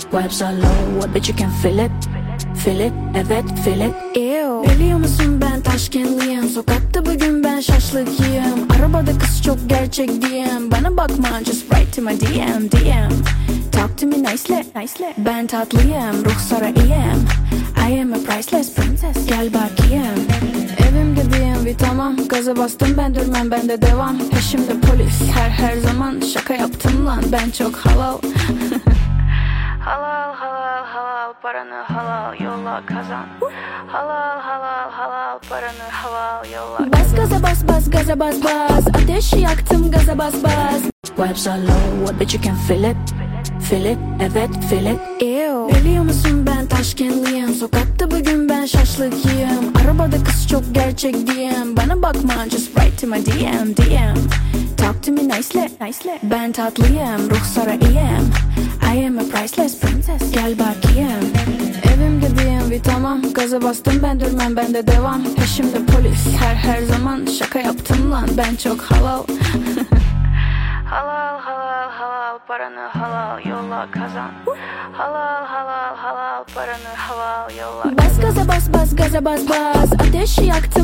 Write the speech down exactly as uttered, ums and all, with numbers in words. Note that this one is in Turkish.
Vibes are low, I bet you can feel it. Feel it, evet feel it. Ew. Biliyor musun ben Taşkentliyim. Sokakta bugün ben şaşlıkıyım. Arabada kız çok gerçek diyem. Bana bakma, just write to my D M, D M. Talk to me nicely, nicely. Ben tatlıyım, ruhsara iyiyim. I am a priceless princess. Gel bakayım. Evimde D M V tamam. Gaza bastım ben durmam, ben de devam. Peşimde polis her her zaman. Şaka yaptım lan, ben çok halal. Halal halal halal paranı halal yolla kazan. Halal halal halal paranı halal yolla. Bas gaza bas bas gaza bas bas. Ateşi yaktım gaza bas bas. Vibes are low, I bet you can feel it. Feel it, evet feel it. Ew. Biliyor musun ben Taşkentliyim. Sokakta bugün ben şaşlıkıyım. Arabada kız çok gerçek diyem. Bana bakma, just write to my D M, D M. Talk to me nicely, nicely. Ben tatlıyım, ruhsara iyiyim. I am a priceless princess. Gel bakayım. Evimde D M V tamam. Gaza bastım ben durmam, ben de devam. Peşimde polis her her zaman. Şaka yaptım lan, ben çok halal. Halal halal halal paranı halal yolla kazan. Halal halal halal paranı halal yolla. Bas gaza bas bas gaza bas bas. Ateşi yaktım